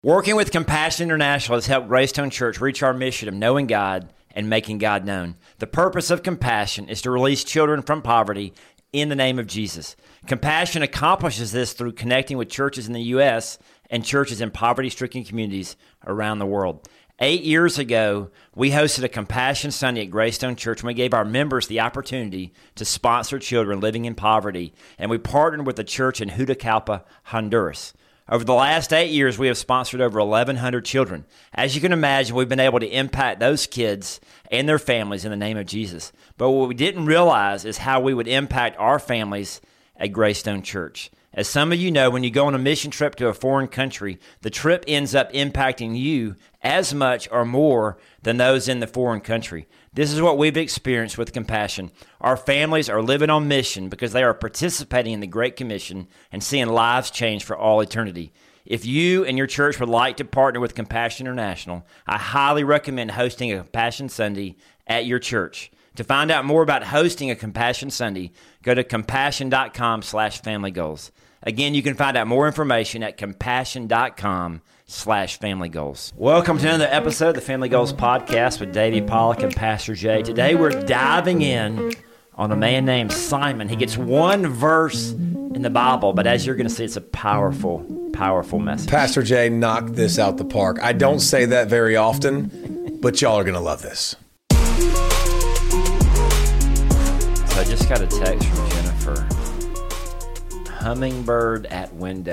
Working with Compassion International has helped Greystone Church reach our mission of knowing God and making God known. The purpose of Compassion is to release children from poverty in the name of Jesus. Compassion accomplishes this through connecting with churches in the U.S. and churches in poverty-stricken communities around the world. 8 years ago, we hosted a Compassion Sunday at Greystone Church, and we gave our members the opportunity to sponsor children living in poverty, and we partnered with a church in Juticalpa, Honduras. Over the last 8 years, we have sponsored over 1,100 children. As you can imagine, we've been able to impact those kids and their families in the name of Jesus. But what we didn't realize is how we would impact our families at Greystone Church. As some of you know, when you go on a mission trip to a foreign country, the trip ends up impacting you as much or more than those in the foreign country. This is what we've experienced with Compassion. Our families are living on mission because they are participating in the Great Commission and seeing lives change for all eternity. If you and your church would like to partner with Compassion International, I highly recommend hosting a Compassion Sunday at your church. To find out more about hosting a Compassion Sunday, go to compassion.com/familygoals. Again, you can find out more information at compassion.com/familygoals. Welcome to another episode of the Family Goals Podcast with Davey Pollock and Pastor Jay. Today we're diving in on a man named Simon. He gets one verse in the Bible, but as you're going to see, it's a powerful, powerful message. Pastor Jay knocked this out the park. I don't say that very often, but y'all are going to love this. I just got a text from Jennifer. Hummingbird at window, !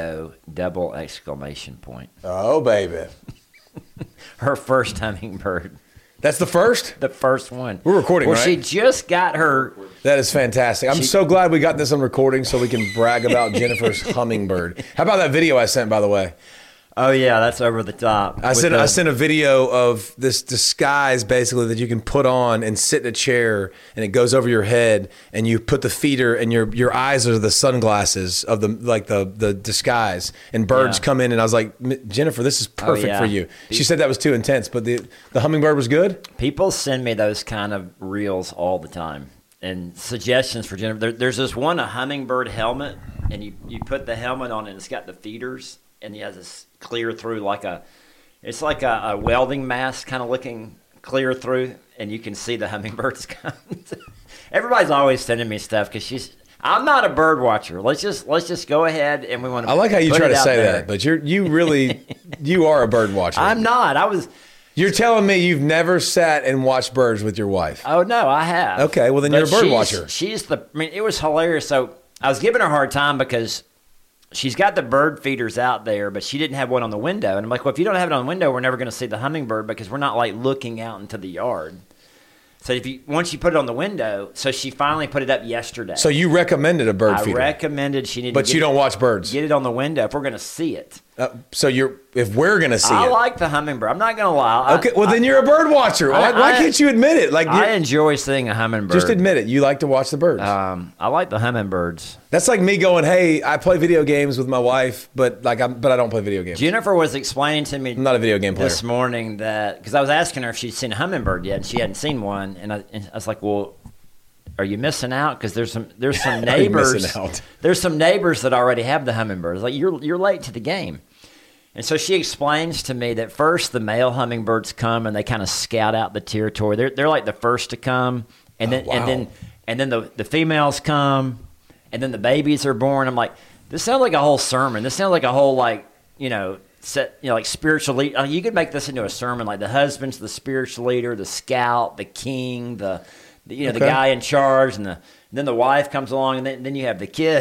Oh, baby. Her first hummingbird. That's the first? The first one. We're recording, well, right? She just got her. That is fantastic. I'm so glad we got this on recording so we can brag about Jennifer's hummingbird. How about that video I sent, by the way? Oh, yeah, that's over the top. I sent a video of this disguise, basically, that you can put on and sit in a chair, and it goes over your head, and you put the feeder, and your eyes are the sunglasses of the disguise, and birds come in, and I was like, Jennifer, this is perfect for you. She said that was too intense, but the hummingbird was good? People send me those kind of reels all the time, and suggestions for Jennifer. There's this one, a hummingbird helmet, and you put the helmet on, and it's got the feeders, and he has this clear through it's like a welding mask kind of looking clear through, and you can see the hummingbirds coming. Everybody's always sending me stuff because I'm not a bird watcher. Let's just go ahead, and we want to. I like how you try to say there. that, but you are a bird watcher. I'm not. You're telling me you've never sat and watched birds with your wife? Oh no, I have. Okay, well then you're a bird watcher. It was hilarious. So I was giving her a hard time because she's got the bird feeders out there, but she didn't have one on the window. And I'm like, well, if you don't have it on the window, we're never going to see the hummingbird because we're not like looking out into the yard. So once you put it on the window, so she finally put it up yesterday. So you recommended a bird feeder? I recommended she needed. But you don't watch birds. Get it on the window if we're going to see it. If we're going to see it. I like the hummingbird. I'm not going to lie. Okay, well then you're a bird watcher. Why can't you admit it? I enjoy seeing a hummingbird. Just admit it. You like to watch the birds. I like the hummingbirds. That's like me going, hey, I play video games with my wife, but I don't play video games. Jennifer was explaining to me I'm not a video game player. This morning that, because I was asking her if she'd seen a hummingbird yet, and she hadn't seen one, and I was like, well, are you missing out? Because there's some neighbors. There's some neighbors that already have the hummingbirds. Like you're late to the game. And so she explains to me that first the male hummingbirds come and they kind of scout out the territory. They're like the first to come, and then the females come, and then the babies are born. I'm like, this sounds like a whole sermon. This sounds like a whole like spiritual leader. You could make this into a sermon. Like the husband's the spiritual leader, the scout, the king, the guy in charge, and then the wife comes along, and then you have the kid.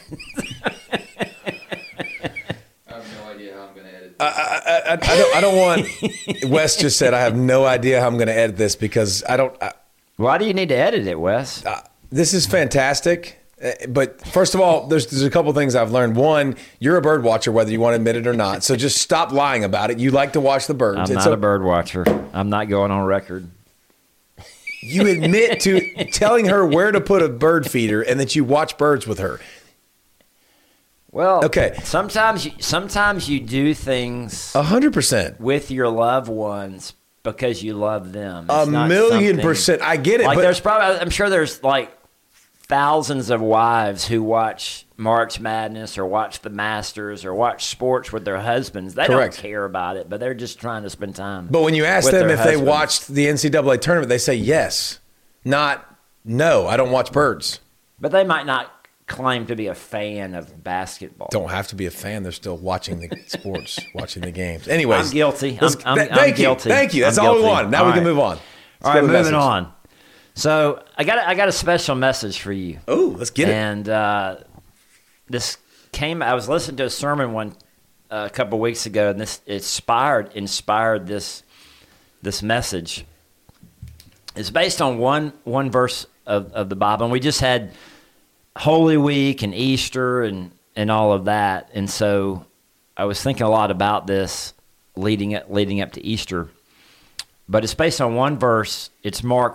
I don't want. Wes just said, I have no idea how I'm going to edit this because I don't. Why do you need to edit it, Wes? This is fantastic. But first of all, there's a couple things I've learned. One, you're a bird watcher, whether you want to admit it or not. So just stop lying about it. You like to watch the birds. I'm not a bird watcher. I'm not going on record. You admit to telling her where to put a bird feeder and that you watch birds with her. Well, okay. Sometimes you do things 100% with your loved ones because you love them. It's 1,000,000%. I get it. Like I'm sure there's like thousands of wives who watch March Madness or watch the Masters or watch sports with their husbands. They Correct. don't care about it, but they're just trying to spend time. But when you ask with them their if they husbands. watched the NCAA tournament, they say yes, not no. I don't watch birds. But they might not claim to be a fan of basketball. Don't have to be a fan. They're still watching the sports, watching the games. Anyways, I'm guilty. I'm thank you. guilty. Thank you. That's I'm all we guilty. want. Now All we can right. move on. All right, moving on. So I got a special message for you. Oh, let's get it. And this came. I was listening to a sermon a couple weeks ago, and this inspired this message. It's based on one verse of the Bible, and we just had Holy Week and Easter and all of that, and so I was thinking a lot about this leading up to Easter. But it's based on one verse. It's Mark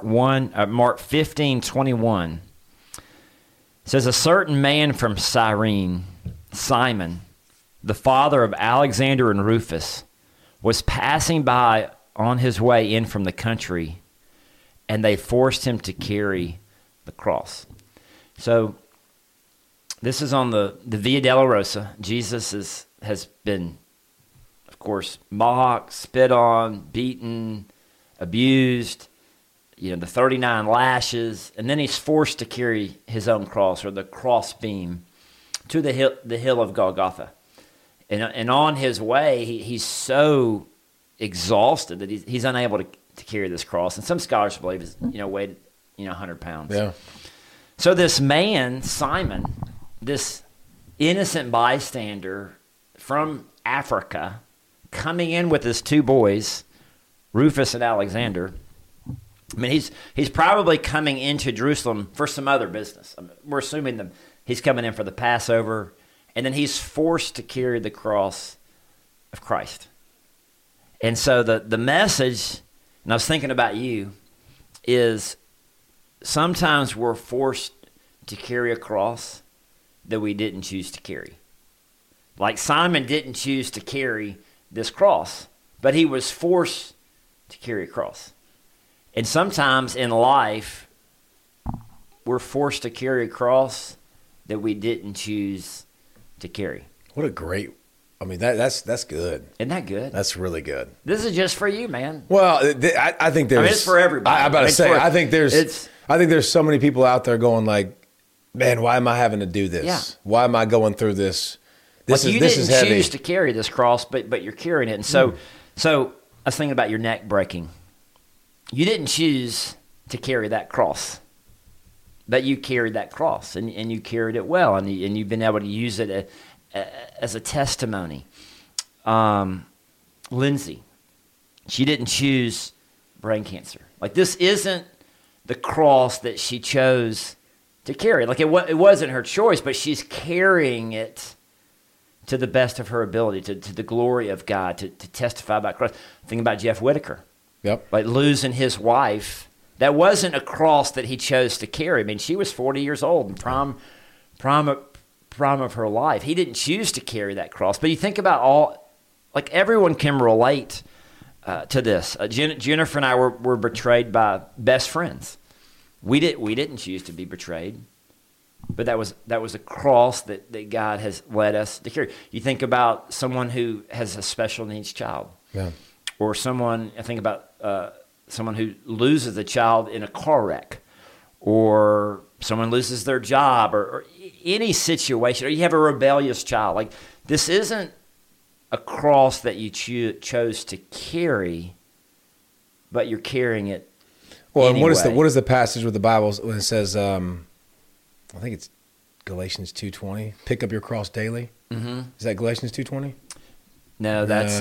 15:21. It says, "A certain man from Cyrene, Simon, the father of Alexander and Rufus, was passing by on his way in from the country, and they forced him to carry the cross." So this is on the Via Dolorosa. Jesus has been, of course, mocked, spit on, beaten, abused, the 39 lashes, and then he's forced to carry his own cross, or the cross beam, to the hill of Golgotha. And on his way, he's so exhausted that he's unable to carry this cross. And some scholars believe it's weighed 100 pounds. Yeah. So this man, Simon, this innocent bystander from Africa, coming in with his two boys, Rufus and Alexander. I mean, he's probably coming into Jerusalem for some other business. We're assuming he's coming in for the Passover, and then he's forced to carry the cross of Christ. And so the message, and I was thinking about you, is sometimes we're forced to carry a cross that we didn't choose to carry. Like Simon didn't choose to carry this cross, but he was forced to carry a cross. And sometimes in life, we're forced to carry a cross that we didn't choose to carry. What a great, that's good. Isn't that good? That's really good. This is just for you, man. Well, I think there's. it's for everybody. I'm about to say, I think there's so many people out there going like, man, why am I having to do this? Yeah. Why am I going through this? This you is didn't heavy. choose to carry this cross, but you're carrying it. And so I was thinking about your neck breaking. You didn't choose to carry that cross, but you carried that cross, and you carried it well, and you've been able to use it as a testimony. Lindsay, she didn't choose brain cancer. Like, this isn't the cross that she chose to carry. Like, it wasn't her choice, but she's carrying it to the best of her ability, to the glory of God, to testify about Christ. Think about Jeff Whitaker. Yep. Like losing his wife. That wasn't a cross that he chose to carry. I mean, she was 40 years old, and prime of her life. He didn't choose to carry that cross. But you think about everyone can relate to this. Jennifer and I were betrayed by best friends. We didn't choose to be betrayed, but that was a cross that God has led us to carry. You think about someone who has a special needs child. Yeah. Or someone who loses a child in a car wreck, or someone loses their job, or any situation, or you have a rebellious child. Like, this isn't a cross that you chose to carry, but you're carrying it. Well, anyway. And what is the passage with the Bible when it says, I think it's Galatians 2:20, pick up your cross daily? Mm-hmm. Is that Galatians 2:20? No, that's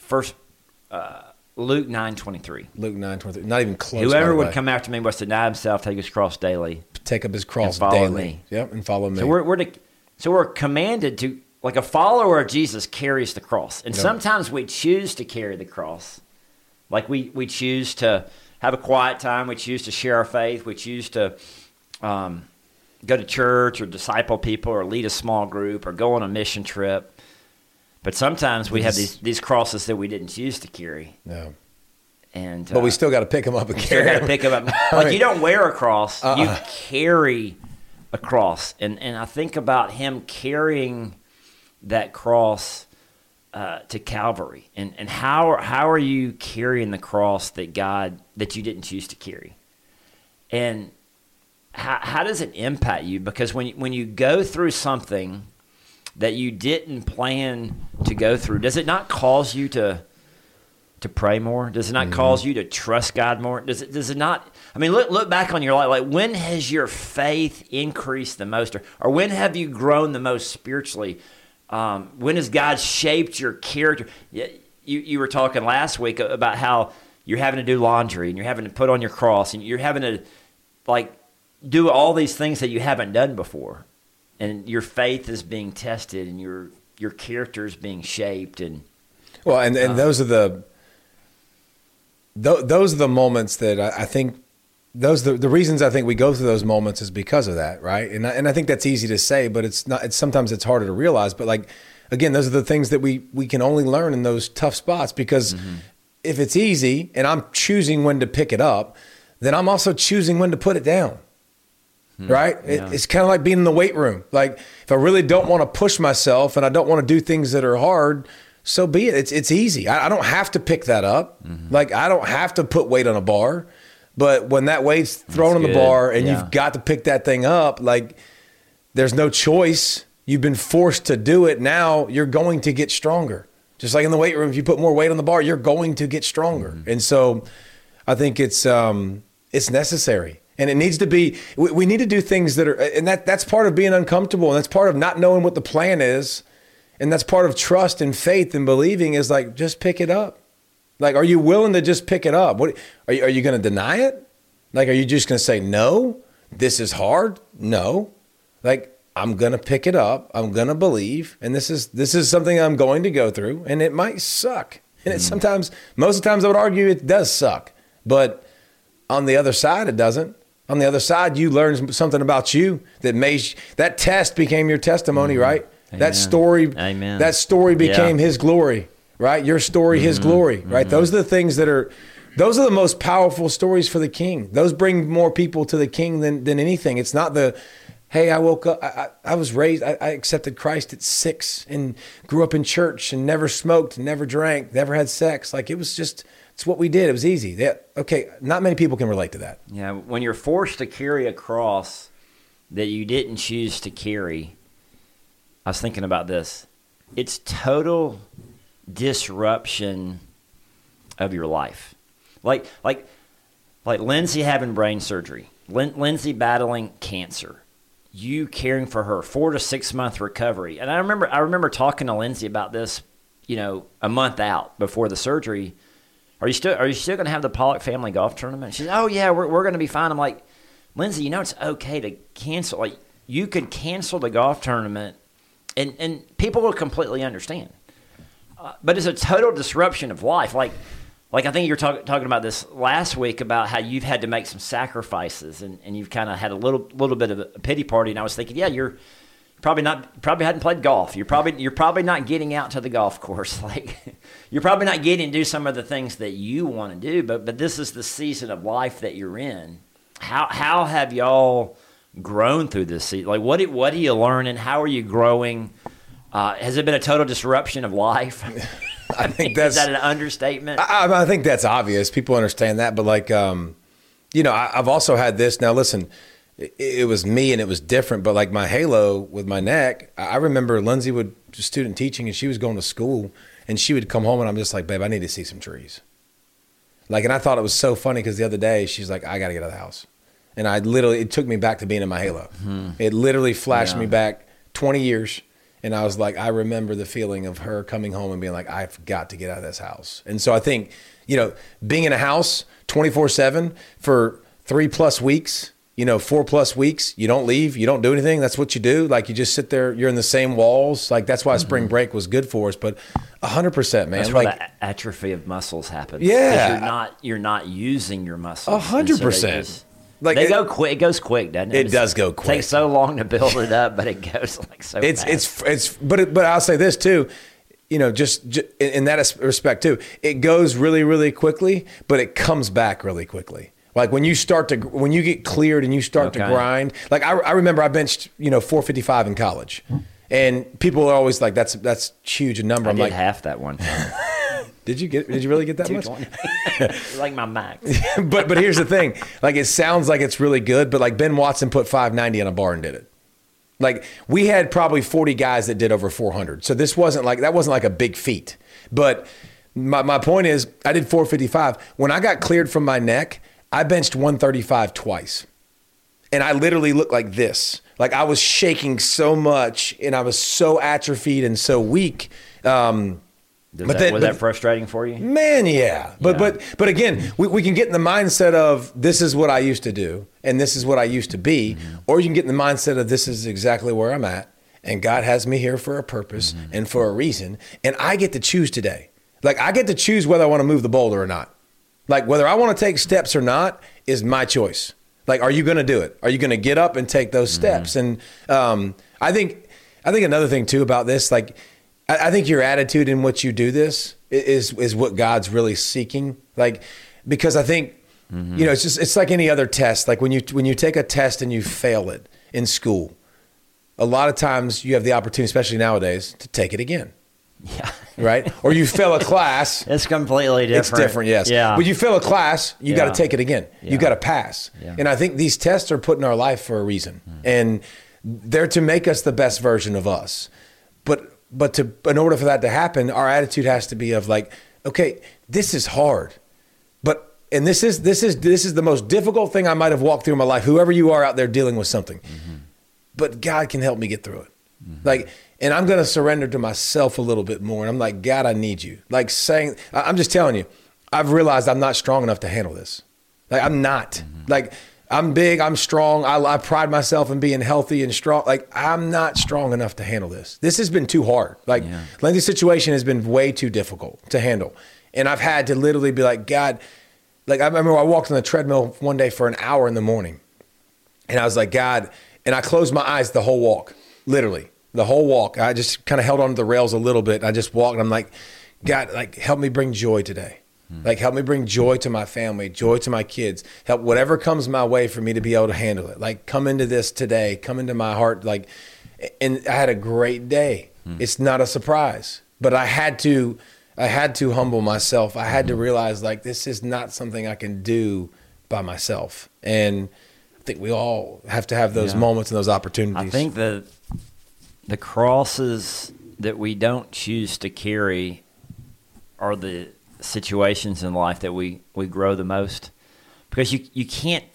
Luke 9:23. Luke 9:23. Not even close. Whoever would come after me must deny himself, take his cross daily. Take up his cross and follow daily. me. Yep, and follow me. So we're commanded to, like, a follower of Jesus carries the cross. And sometimes we choose to carry the cross. Like, we choose to have a quiet time. We choose to share our faith. We choose to go to church or disciple people or lead a small group or go on a mission trip. But sometimes we have these crosses that we didn't choose to carry. No. But we still got to pick them up and carry them. You got to pick them up. Like, you don't wear a cross. You carry a cross, and I think about him carrying that cross to Calvary, and how are you carrying the cross that you didn't choose to carry, and how does it impact you? Because when you go through something that you didn't plan to go through, does it not cause you to pray more? Does it not cause you to trust God more? Does it not? I mean, look back on your life. Like, when has your faith increased the most, or when have you grown the most spiritually? When has God shaped your character? You were talking last week about how you're having to do laundry, and you're having to put on your cross, and you're having to do all these things that you haven't done before, and your faith is being tested, and your character is being shaped, and those are the moments that I think the reasons I think we go through those moments is because of that, right? And I think that's easy to say, but it's not. Sometimes it's harder to realize. But again, those are the things that we can only learn in those tough spots, because if it's easy and I'm choosing when to pick it up, then I'm also choosing when to put it down. Right? Yeah. It's kind of like being in the weight room. Like, if I really don't want to push myself and I don't want to do things that are hard, so be it. It's easy. I don't have to pick that up. Like, I don't have to put weight on a bar. But when that weight's thrown on the bar and you've got to pick that thing up, like, there's no choice. You've been forced to do it. Now you're going to get stronger. Just like in the weight room, if you put more weight on the bar, you're going to get stronger. And so I think it's necessary. And it needs to be, we need to do things that are, and that's part of being uncomfortable, and that's part of not knowing what the plan is. And that's part of trust and faith and believing, is like, just pick it up. Like, are you willing to just pick it up? What are you going to deny it? Like, are you just going to say, no, this is hard? No. Like, I'm going to pick it up. I'm going to believe. And this is something I'm going to go through, and it might suck. And it's sometimes, most of the times I would argue it does suck, but on the other side, it doesn't. On the other side, you learn something about you that test became your testimony, right? Amen. That story became his glory, right? Your story, his glory, right? Those are the things those are the most powerful stories for the king. Those bring more people to the king than anything. It's not hey, I woke up, I was raised, I accepted Christ at 6 and grew up in church and never smoked, never drank, never had sex. Like, it's what we did. It was easy. Okay, not many people can relate to that. Yeah, when you're forced to carry a cross that you didn't choose to carry, I was thinking about this. It's total disruption of your life. Like Lindsay having brain surgery, Lindsay battling cancer, you caring for her, 4 to 6 month recovery. And I remember talking to Lindsay about this, a month out before the surgery. Are you still going to have the Pollock family golf tournament? She said, oh, yeah, we're going to be fine. I'm like, Lindsay, it's okay to cancel. Like, you could cancel the golf tournament, and people will completely understand. But it's a total disruption of life. Like I think you were talking about this last week, about how you've had to make some sacrifices, and you've kind of had a little bit of a pity party. And I was thinking, yeah, you're probably hadn't played golf. You're probably not getting out to the golf course. Like, you're probably not getting to do some of the things that you want to do. But this is the season of life that you're in. How have y'all grown through this season? Like, what are you learning? How are you growing? Has it been a total disruption of life? I think is that an understatement? I think that's obvious. People understand that, but I've also had this. Now, listen. It was me and it was different, but like my halo with my neck, I remember Lindsay would student teaching, and she was going to school, and she would come home, and I'm just like, babe, I need to see some trees. Like, and I thought it was so funny because the other day she's like, I got to get out of the house. And it took me back to being in my halo. It literally flashed me back 20 years. And I was like, I remember the feeling of her coming home and being like, I've got to get out of this house. And so I think, being in a house 24/7 for 3+ weeks, 4+ weeks, you don't leave, you don't do anything. That's what you do. Like, you just sit there, you're in the same walls. Like, that's why spring break was good for us. But 100%, man. That's where the atrophy of muscles happens. Yeah. Because you're not using your muscles. 100%. They go quick. It goes quick, doesn't it? It does go quick. It takes so long to build it up, but it goes so fast. But I'll say this too, just in that respect too, it goes really, really quickly, but it comes back really quickly. Like when you get cleared and you start to grind, like I remember I benched, 455 in college, and people are always like, that's huge a number. I I'm did like, half that one time. Did you really get that much? 220. Like my max. but here's the thing, like it sounds like it's really good, but like Ben Watson put 590 on a bar and did it. Like we had probably 40 guys that did over 400. So that wasn't like a big feat. But my point is I did 455. When I got cleared from my neck, I benched 135 twice. And I literally looked like this. Like I was shaking so much and I was so atrophied and so weak. Was that frustrating for you? Man, yeah. But again, we can get in the mindset of this is what I used to do and this is what I used to be. Mm-hmm. Or you can get in the mindset of this is exactly where I'm at and God has me here for a purpose and for a reason. And I get to choose today. Like I get to choose whether I want to move the boulder or not. Like whether I want to take steps or not is my choice. Like, are you going to do it? Are you going to get up and take those steps? And I think another thing too about this, like I think your attitude in which you do this is what God's really seeking. Like, because I think, it's like any other test. Like when you take a test and you fail it in school, a lot of times you have the opportunity, especially nowadays, to take it again. Yeah. Right? Or you fail a class. It's completely different. It's different, yes. Yeah. But you fail a class, you got to take it again. Yeah. You got to pass. Yeah. And I think these tests are put in our life for a reason. And they're to make us the best version of us. But in order for that to happen, our attitude has to be of like, okay, this is hard. And this is the most difficult thing I might have walked through in my life, whoever you are out there dealing with something. Mm-hmm. But God can help me get through it. Mm-hmm. Like, and I'm going to surrender to myself a little bit more. And I'm like, God, I need you. Like I'm just telling you, I've realized I'm not strong enough to handle this. Like I'm not. Mm-hmm. Like I'm big, I'm strong. I pride myself in being healthy and strong. Like I'm not strong enough to handle this. This has been too hard. Like Lindsay's situation has been way too difficult to handle. And I've had to literally be like, God, like I remember I walked on the treadmill one day for an hour in the morning. And I was like, God, and I closed my eyes the whole walk, literally. The whole walk, I just kind of held onto the rails a little bit. And I just walked and I'm like, God, like help me bring joy today. Like help me bring joy to my family, joy to my kids. Help whatever comes my way for me to be able to handle it. Like come into this today, come into my heart. Like, and I had a great day. It's not a surprise, but I had to humble myself. I had to realize like this is not something I can do by myself. And I think we all have to have those moments and those opportunities. I think the crosses that we don't choose to carry are the situations in life that we grow the most, because you can't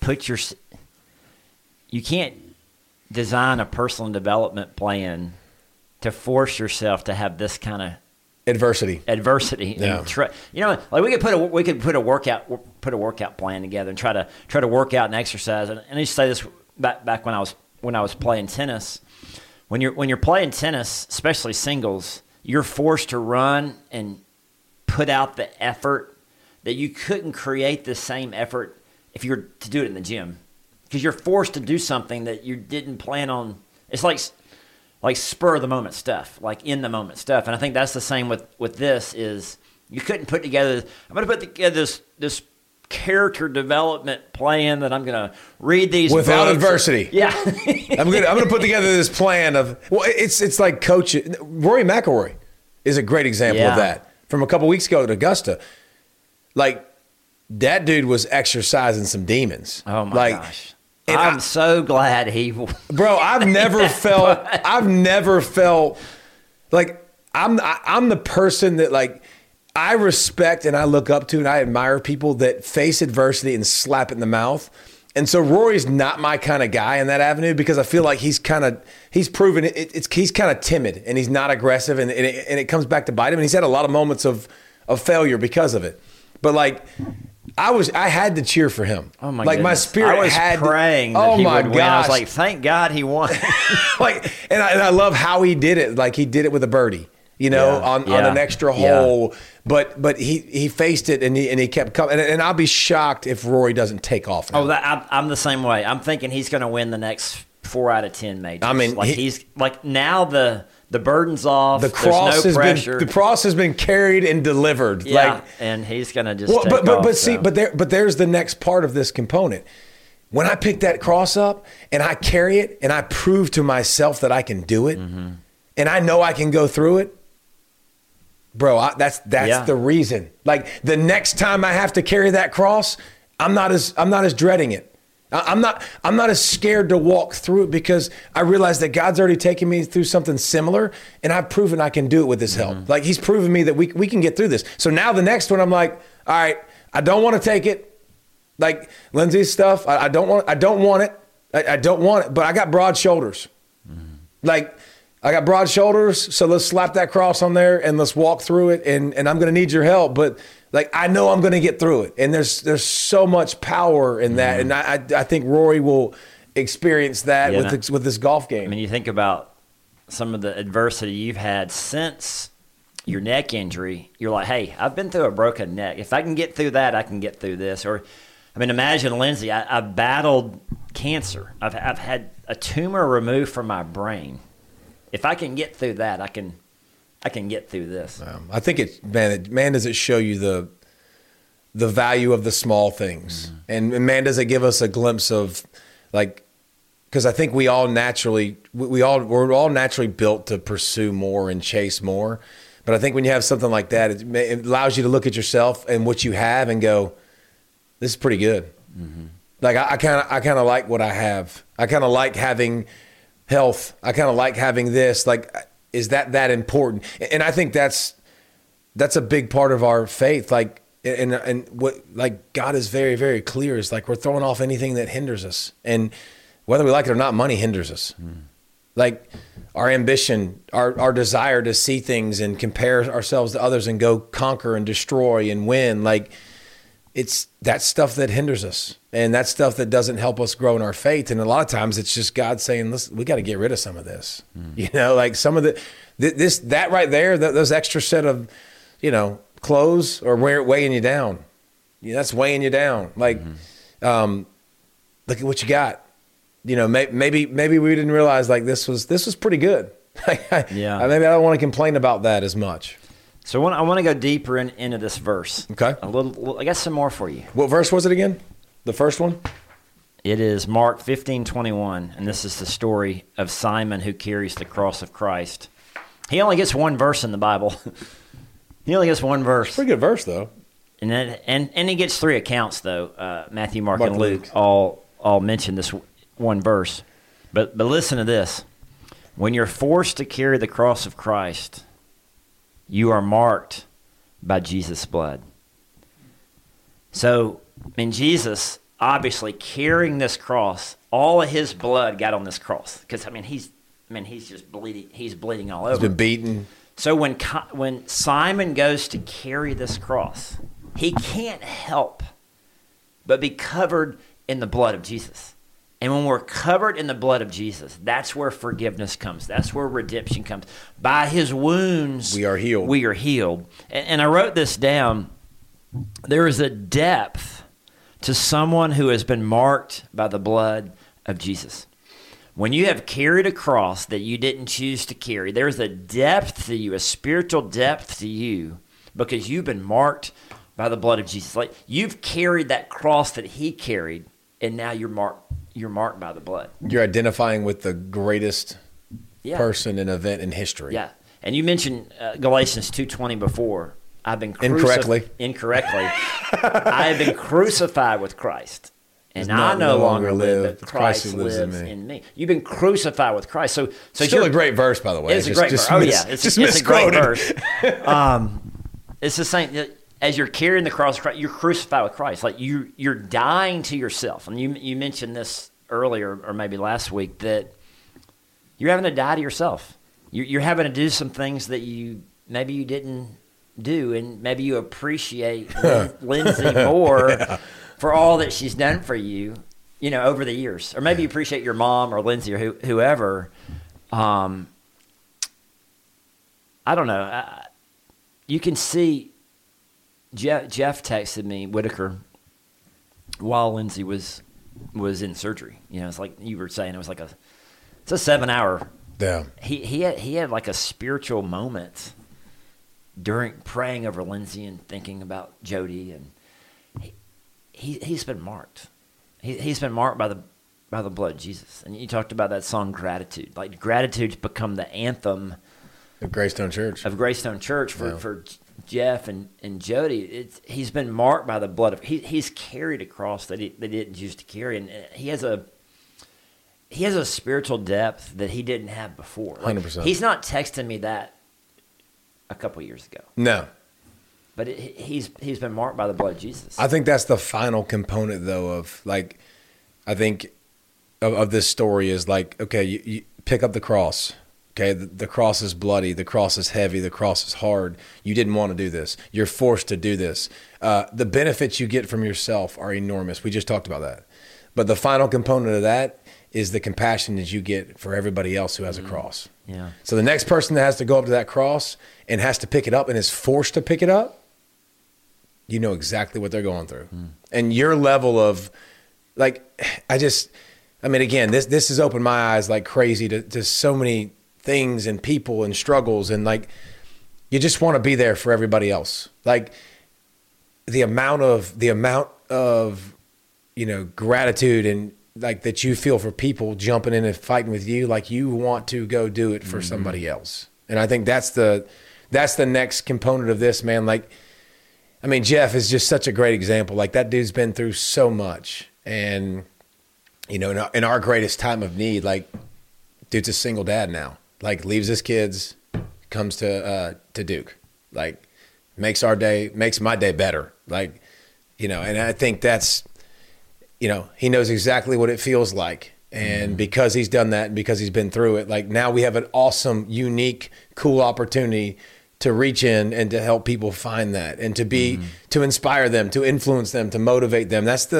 design a personal development plan to force yourself to have this kind of adversity. Yeah. And like we could put a workout plan together and try to work out and exercise. And I used to say this back when I was playing tennis. When you're playing tennis, especially singles, you're forced to run and put out the effort that you couldn't create the same effort if you were to do it in the gym, because you're forced to do something that you didn't plan on. It's like spur of the moment stuff, like in the moment stuff. And I think that's the same with this is you couldn't put together, I'm going to put together this character development plan that I'm going to read these without books. Adversity. Yeah. I'm going to put together this plan of, well, it's like coaching. Rory McIlroy is a great example of that. From a couple weeks ago at Augusta, like that dude was exercising some demons. Oh my gosh. I'm so glad bro, I've never felt like I'm the person that like I respect and I look up to and I admire people that face adversity and slap it in the mouth. And so Rory's not my kind of guy in that avenue, because I feel like he's proven he's kind of timid and he's not aggressive, and it comes back to bite him. And he's had a lot of moments of failure because of it. But like I had to cheer for him. Oh my! Like goodness. my spirit I was had praying that he would win. I was like, thank God he won. Like, and I love how he did it. Like he did it with a birdie. On an extra hole, but he faced it and he kept coming. And I'll be shocked if Rory doesn't take off now. I'm the same way. I'm thinking he's going to win the next 4 out of 10 majors. I mean, he's like now the The burden's off. The cross There's no pressure. the cross has been carried and delivered. Yeah, and he's gonna just take but off, see, so. but there's the next part of this component. When I pick that cross up and I carry it and I prove to myself that I can do it, and I know I can go through it, bro, that's the reason. Like the next time I have to carry that cross, I'm not as dreading it. I'm not as scared to walk through it because I realize that God's already taken me through something similar, and I've proven I can do it with His help. Like He's proven me that we can get through this. So now the next one, I'm like, all right, I don't want to take it. Like Lindsay's stuff, I don't want it. I don't want it, but I got broad shoulders. Like I got broad shoulders, so let's slap that cross on there and let's walk through it. And I'm going to need your help, but like I know I'm going to get through it. And there's so much power in that, and I think Rory will experience that with this golf game. I mean, you think about some of the adversity you've had since your neck injury. You're like, hey, I've been through a broken neck. If I can get through that, I can get through this. Or, I mean, imagine Lindsay. I battled cancer. I've had a tumor removed from my brain. If I can get through that, I can get through this. I think man, does it show you the value of the small things, and man, does it give us a glimpse of like, because I think we're all naturally built to pursue more and chase more, but I think when you have something like that, it allows you to look at yourself and what you have and go, this is pretty good. Like I kind of like what I have. I kind of like having health. I kind of like having this. Like, is that important? And I think that's a big part of our faith. Like, and what, like, God is very, very clear. Is like we're throwing off anything that hinders us, and whether we like it or not, money hinders us. Like our ambition, our desire to see things and compare ourselves to others and go conquer and destroy and win. Like, it's that stuff that hinders us, and that stuff that doesn't help us grow in our faith. And a lot of times it's just God saying, listen, we got to get rid of some of this, you know, like some of that right there, those extra set of, you know, clothes are weighing you down. That's weighing you down. Like, look at what you got. You know, maybe we didn't realize like this was pretty good. Maybe I don't want to complain about that as much. So I want to go deeper into this verse. Okay. I got some more for you. What verse was it again? The first one? It is Mark 15:21, and this is the story of Simon who carries the cross of Christ. He only gets one verse in the Bible. He only gets one verse. Pretty good verse, though. And he gets three accounts, though. Matthew, Mark, and Luke all mention this one verse. But listen to this. When you're forced to carry the cross of Christ, you are marked by Jesus' blood. So, I mean, Jesus, obviously carrying this cross, all of his blood got on this cross. Because, he's just bleeding. He's bleeding all over. He's been beaten. So when Simon goes to carry this cross, he can't help but be covered in the blood of Jesus. And when we're covered in the blood of Jesus, that's where forgiveness comes. That's where redemption comes. By his wounds, we are healed. And I wrote this down. There is a depth to someone who has been marked by the blood of Jesus. When you have carried a cross that you didn't choose to carry, there's a depth to you, a spiritual depth to you, because you've been marked by the blood of Jesus. Like, you've carried that cross that he carried, and now you're marked by the blood. You're identifying with the greatest person and event in history. Yeah. And you mentioned Galatians 2:20 before. I've been incorrectly. I have been crucified with Christ. And I no longer live, but Christ lives in me. You've been crucified with Christ. So still a great verse, by the way. It's a great verse. It's a great verse. It's the same. As you're carrying the cross of Christ, you're crucified with Christ. Like you're dying to yourself. And you mentioned this earlier, or maybe last week, that you're having to die to yourself. You're having to do some things that maybe you didn't do, and maybe you appreciate Lindsay more for all that she's done for you, over the years. Or maybe you appreciate your mom or Lindsay or whoever. I don't know. You can see Jeff texted me, Whitaker, while Lindsay was in surgery. It's like you were saying, it's a 7-hour Yeah. He had like a spiritual moment during praying over Lindsay and thinking about Jody, and he's been marked. He's been marked by the blood of Jesus. And you talked about that song Gratitude. Like gratitude's become the anthem of Greystone Church. For Jeff and Jody. He's been marked by the blood of he's carried a cross that they didn't used to carry, and he has a spiritual depth that he didn't have before. 100%. He's not texting me that a couple years ago. No. But he's been marked by the blood of Jesus. I think that's the final component, though, of like, I think of this story is like, okay, you pick up the cross. Okay, the cross is bloody. The cross is heavy. The cross is hard. You didn't want to do this. You're forced to do this. The benefits you get from yourself are enormous. We just talked about that. But the final component of that is the compassion that you get for everybody else who has a cross. Yeah. So the next person that has to go up to that cross and has to pick it up and is forced to pick it up, you know exactly what they're going through. And your level of, like, again, this has opened my eyes like crazy to so many things and people and struggles, and like, you just want to be there for everybody else. Like the amount of, gratitude and like that you feel for people jumping in and fighting with you, like you want to go do it for somebody else. And I think that's the next component of this, man. Like, I mean, Jeff is just such a great example. Like that dude's been through so much, and in our greatest time of need, like dude's a single dad now, like leaves his kids, comes to Duke, like makes my day better. Like, and I think that's, he knows exactly what it feels like. And because he's done that and because he's been through it, like now we have an awesome, unique, cool opportunity to reach in and to help people find that and to inspire them, to influence them, to motivate them. That's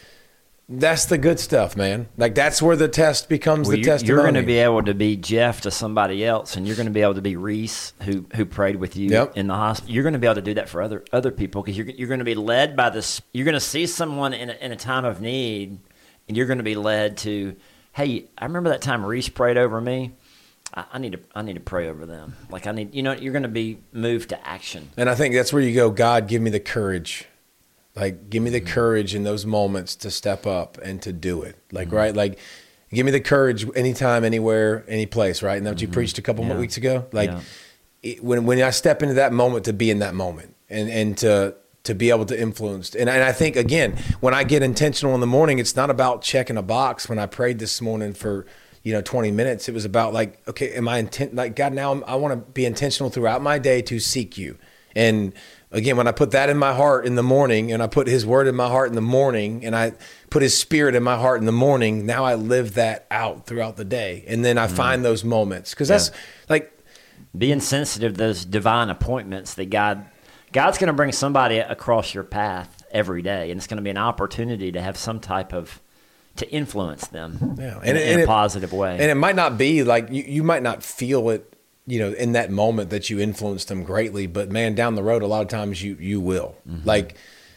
the good stuff, man. Like that's where the test becomes the testimony. You're going to be able to be Jeff to somebody else, and you're going to be able to be Reese who prayed with you in the hospital. You're going to be able to do that for other people, because you're going to be led by this. You're going to see someone in a time of need, and you're going to be led to, hey, I remember that time Reese prayed over me. I need to pray over them. Like you're going to be moved to action. And I think that's where you go, God, give me the courage. Like, give me the courage in those moments to step up and to do it. Like, right? Like, give me the courage anytime, anywhere, any place, right? And that's what you preached a couple more weeks ago. Like, when I step into that moment, to be in that moment and to be able to influence. And I think, again, when I get intentional in the morning, it's not about checking a box. When I prayed this morning for 20 minutes, it was about like, okay, am I like, God, now I want to be intentional throughout my day to seek you. And again, when I put that in my heart in the morning, and I put his word in my heart in the morning, and I put his spirit in my heart in the morning, now I live that out throughout the day. And then I find those moments, because that's like being sensitive to those divine appointments that God's going to bring somebody across your path every day. And it's going to be an opportunity to have some type of, to influence them in a positive way. And it might not be like, you might not feel it, in that moment that you influenced them greatly, but man, down the road, a lot of times you will. Like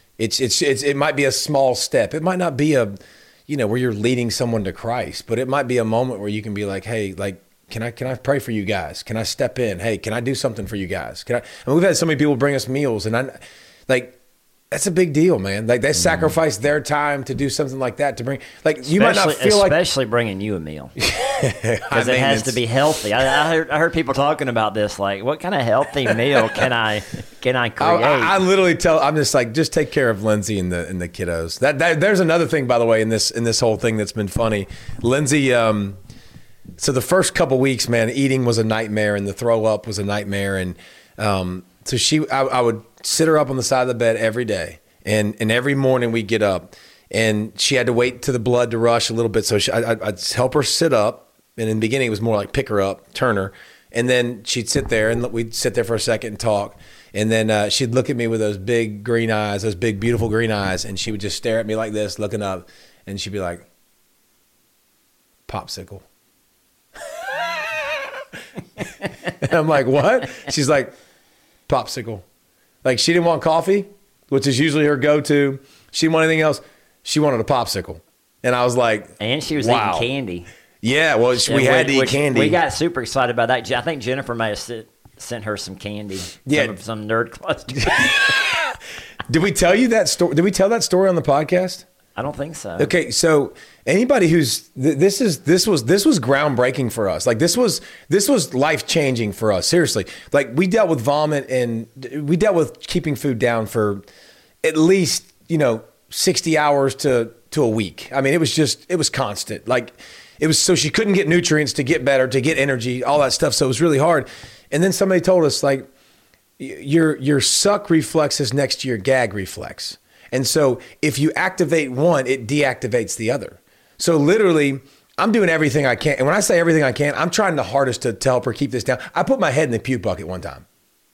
it might be a small step. It might not be where you're leading someone to Christ, but it might be a moment where you can be like, hey, like, can I pray for you guys? Can I step in? Hey, can I do something for you guys? And we've had so many people bring us meals, and that's a big deal, man. Like they sacrifice their time to do something like that, to bring, like, you might not feel like, especially bringing you a meal, because it has to be healthy. I heard people talking about this, like, what kind of healthy meal can I create? I literally I'm just like, just take care of Lindsay and the kiddos. That there's another thing, by the way, in this whole thing that's been funny. Lindsay, so the first couple weeks, man, eating was a nightmare, and the throw up was a nightmare, and so I would sit her up on the side of the bed every day. And every morning we'd get up, and she had to wait to the blood to rush a little bit. So I'd help her sit up. And in the beginning, it was more like pick her up, turn her. And then she'd sit there, and we'd sit there for a second and talk. And then she'd look at me with those big green eyes, those big, beautiful green eyes. And she would just stare at me like this, looking up. And she'd be like, popsicle. And I'm like, what? She's like, popsicle. Like, she didn't want coffee, which is usually her go-to. She didn't want anything else. She wanted a popsicle. And I was like, and she was eating candy. Yeah, well, we had to eat which candy. We got super excited about that. I think Jennifer may have sent her some candy. Yeah. Some nerd cluster. Did we tell you that story? Did we tell that story on the podcast? I don't think so. Okay, so anybody who's this was groundbreaking for us. Like this was life changing for us. Seriously, like we dealt with vomit and we dealt with keeping food down for at least 60 hours to a week. I mean, it was constant. Like it was so she couldn't get nutrients to get better, to get energy, all that stuff. So it was really hard. And then somebody told us like your suck reflex is next to your gag reflex. And so if you activate one, it deactivates the other. So literally, I'm doing everything I can. And when I say everything I can, I'm trying the hardest to help her keep this down. I put my head in the puke bucket one time.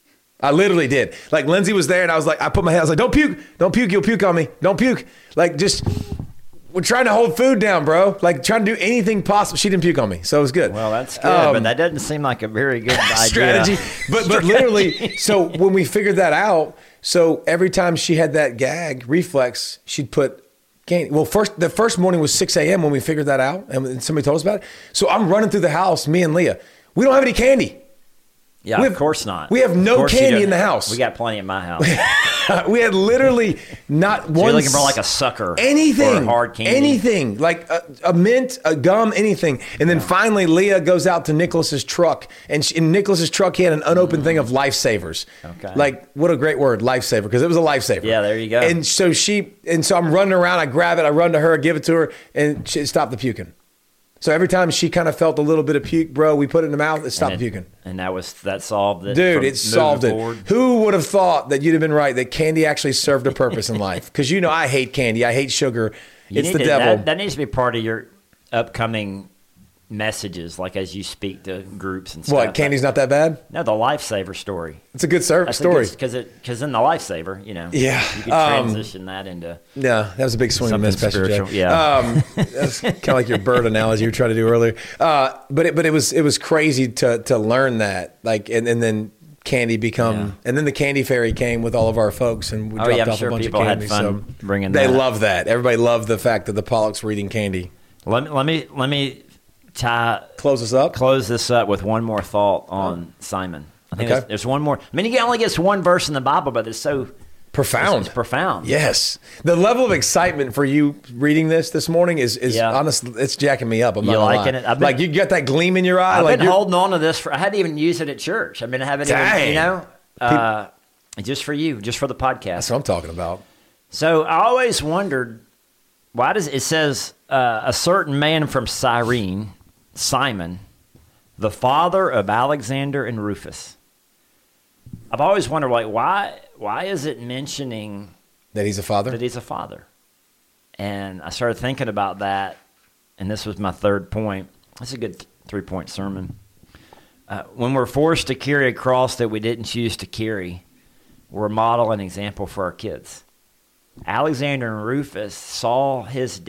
I literally did. Like Lindsay was there and I was like, don't puke, you'll puke on me. Don't puke. Like just, we're trying to hold food down, bro. Like trying to do anything possible. She didn't puke on me, so it was good. Well, that's good, but that doesn't seem like a very good idea. Strategy. But literally, so when we figured that out, so every time she had that gag reflex, she'd put candy. Well, the first morning was 6 a.m. when we figured that out, and somebody told us about it. So I'm running through the house, me and Leah. We don't have any candy. Yeah, of course not. We have no candy in the house. We got plenty in my house. We had literally not So one. you're looking for like a sucker. Anything. Or hard candy. Anything. Like a mint, a gum, anything. And then finally, Leah goes out to Nicholas's truck. And in Nicholas's truck, he had an unopened thing of Lifesavers. Okay. Like, what a great word, Lifesaver, because it was a lifesaver. Yeah, there you go. And so I'm running around. I grab it. I run to her, give it to her, and she stopped the puking. So every time she kind of felt a little bit of puke, bro, we put it in the mouth, it stopped puking. And that solved it. Dude, it solved it. Forward. Who would have thought that you'd have been right, that candy actually served a purpose in life? Because I hate candy. I hate sugar. It's the devil. That needs to be part of your upcoming messages, like as you speak to groups and stuff. What, candy's not that bad? No, the Lifesaver story. It's a good story. Because in the Lifesaver, Yeah. you can transition that into Yeah, that was a big swing and miss, Pastor Jay. spiritual. Yeah. That's kind of like your bird analogy you were trying to do earlier. But it was crazy to learn that. Like, and then candy and then the candy fairy came with all of our folks, and we dropped I'm off sure a bunch of people candy. had fun bringing they that. love that. Everybody loved the fact that the Pollocks were eating candy. Let me Close us up. Close this up with one more thought on Simon. I think Okay. there's one more. I mean, he only gets one verse in the Bible, but it's so Profound. It's profound. Yes. The level of excitement for you reading this morning is honestly, it's jacking me up. I'm not gonna liking lie. it? Like you got that gleam in your eye. I've like been holding on to this I hadn't even used it at church. I mean, I haven't even, just for you, just for the podcast. That's what I'm talking about. So I always wondered, why does it says a certain man from Cyrene, Simon, the father of Alexander and Rufus. I've always wondered, like, why is it mentioning that he's a father? That he's a father. And I started thinking about that, and this was my third point. That's a good 3-point sermon. When we're forced to carry a cross that we didn't choose to carry, we're a model and example for our kids. Alexander and Rufus saw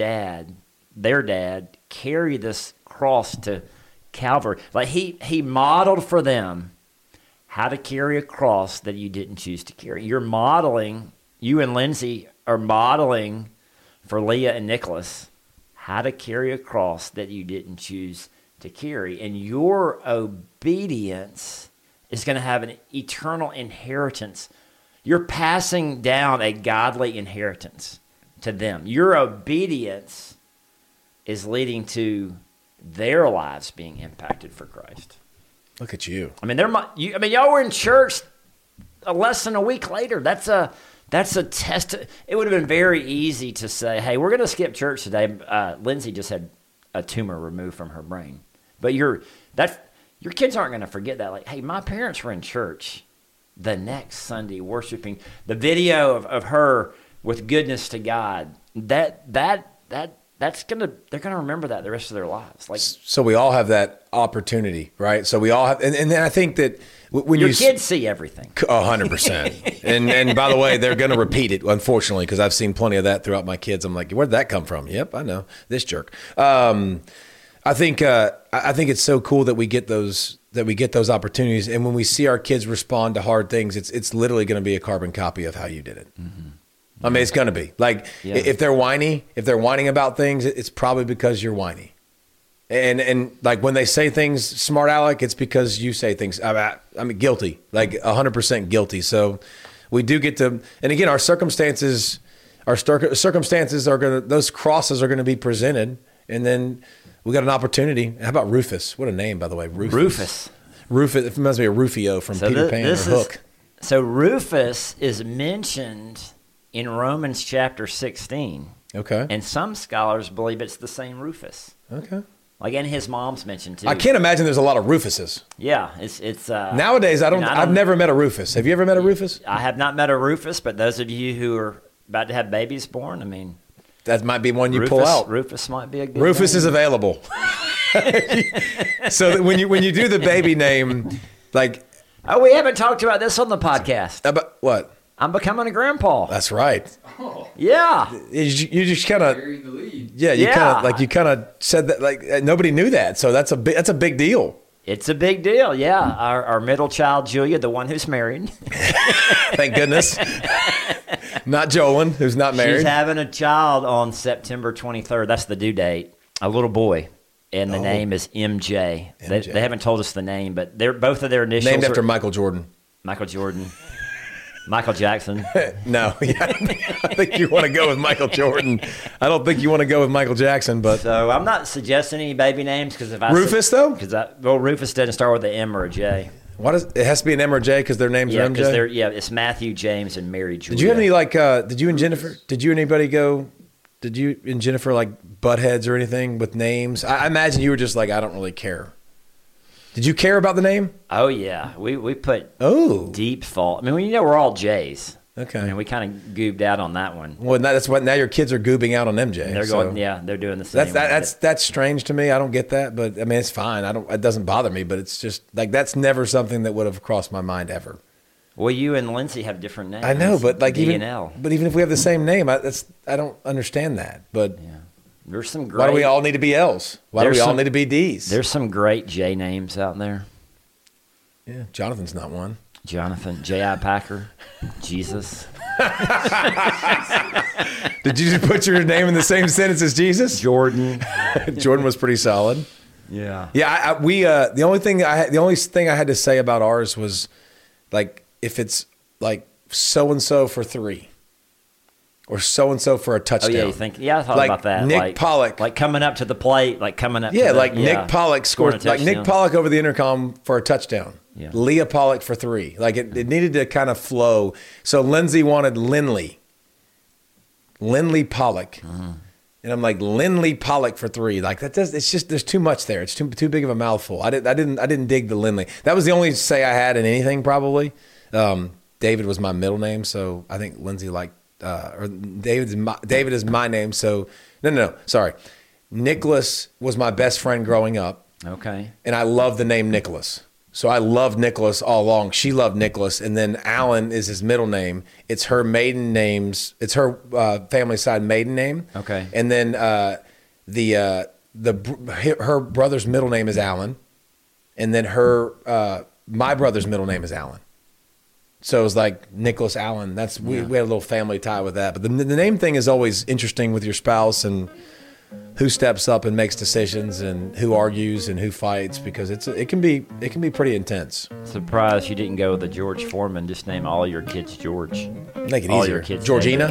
their dad, carry this cross to Calvary. Like he modeled for them how to carry a cross that you didn't choose to carry. You and Lindsay are modeling for Leah and Nicholas how to carry a cross that you didn't choose to carry. And your obedience is going to have an eternal inheritance. You're passing down a godly inheritance to them. Your obedience is leading to their lives being impacted for Christ. Look at you. I mean, y'all were in church less than a week later. That's a test. It would have been very easy to say, "Hey, we're going to skip church today." Lindsay just had a tumor removed from her brain, but your kids aren't going to forget that. Like, hey, my parents were in church the next Sunday worshiping. The video of her with goodness to God. They're gonna remember that the rest of their lives. Like, so we all have that opportunity, right? So we all have, and then I think that when your kids see everything, 100%. And by the way, they're gonna repeat it, unfortunately, because I've seen plenty of that throughout my kids. I'm like, where'd that come from? Yep, I know, this jerk. I think it's so cool that we get those opportunities, and when we see our kids respond to hard things, it's literally going to be a carbon copy of how you did it. Mm-hmm. I mean, it's going to be like if they're whining about things, it's probably because you're whiny. And like when they say things, smart aleck, it's because you say things. I mean, guilty, like 100% guilty. So we do get to, and again, our circumstances are going to, those crosses are going to be presented. And then we got an opportunity. How about Rufus? What a name, by the way. Rufus. It reminds me of Rufio from Peter Pan or Hook. So Rufus is mentioned in Romans chapter 16. Okay. And some scholars believe it's the same Rufus. Okay. Like, and his mom's mentioned too. I can't imagine there's a lot of Rufuses. Yeah, it's nowadays. I've never met a Rufus. Have you ever met a Rufus? I have not met a Rufus, but those of you who are about to have babies born, I mean, that might be one you pull out. Rufus might be a good Rufus name. Is available. So that when you do the baby name, like, oh, we haven't talked about this on the podcast. About what? I'm becoming a grandpa. That's right. Oh, Yeah. You just kind of, burying the lead. yeah, you kind of said that, like, nobody knew that, so that's a big deal. It's a big deal, yeah. Our middle child, Julia, the one who's married. Thank goodness. Not Jolyn, who's not married. She's having a child on September 23rd. That's the due date. A little boy. And the name is MJ. MJ. They haven't told us the name, but they're both of their initials. Named after Michael Jordan. Michael Jordan. Michael Jackson. No, yeah, I think you want to go with Michael Jordan. I don't think you want to go with Michael Jackson, but So I'm not suggesting any baby names because if I Rufus though, because Rufus doesn't start with an M or a J. what is it? Has to be an M or J because their names Yeah, are because MJ. it's Matthew, James, and Mary Julia. Did you have any like? Did you and Jennifer? Did you and anybody go? Did you and Jennifer like butt heads or anything with names? I imagine you were just like, I don't really care. Did you care about the name? Oh yeah, we put deep thought. I mean, we're all J's. Okay. I mean, we kind of goobed out on that one. Well, that's what now your kids are goobing out on MJ. And they're going, yeah, they're doing the same. That's strange to me. I don't get that, but I mean, it's fine. It doesn't bother me, but it's just like that's never something that would have crossed my mind ever. Well, you and Lindsay have different names. I know, but like D and L. even if we have the same name, I don't understand that. But Yeah. There's some great. why do we all need to be L's? Why do we all need to be D's? There's some great J names out there. Yeah, Jonathan's not one. Jonathan, J.I. Packer, Jesus, Did you just put your name in the same sentence as Jesus? Jordan. Jordan was pretty solid. Yeah. Yeah, the only thing I had to say about ours was like if it's like so and so for 3 or so and so for a touchdown. Oh yeah, you think? Yeah, I thought Like about that. Nick Pollock. like coming up to the plate, like coming up. Yeah, to the, like Nick Pollock scoring scored a like Nick touchdown. Pollock over the intercom for a touchdown. Yeah. Leah Pollock for 3. Like it needed to kind of flow. So Lindsay wanted Lindley Pollock. Mm-hmm. And I'm like, Lindley Pollock for 3. Like it's just there's too much there. It's too big of a mouthful. I didn't dig the Lindley. That was the only say I had in anything probably. David was my middle name, so I think Lindsay liked or David is my name, so no, sorry. Nicholas was my best friend growing up. Okay. And I love the name Nicholas. So I loved Nicholas all along. She loved Nicholas. And then Alan is his middle name. It's her maiden names. It's her family side maiden name. Okay. And then her brother's middle name is Alan. And then my brother's middle name is Alan. So it was like Nicholas Allen. We had a little family tie with that. But the name thing is always interesting with your spouse and who steps up and makes decisions and who argues and who fights because it can be pretty intense. Surprised you didn't go with the George Foreman. Just name all your kids George. Make it All easier. your kids Georgina,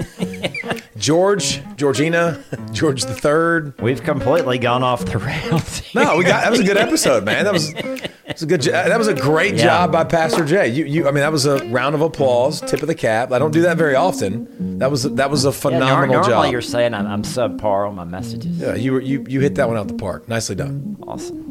Georgina, George the Third. We've completely gone off the rails. No, that was a good episode, man. That was a great Yeah. job by Pastor Jay. I mean, that was a round of applause, tip of the cap. I don't do that very often. That was a phenomenal normally job. you're saying I'm subpar on my messages. Yeah, you hit that one out the park. Nicely done. Awesome.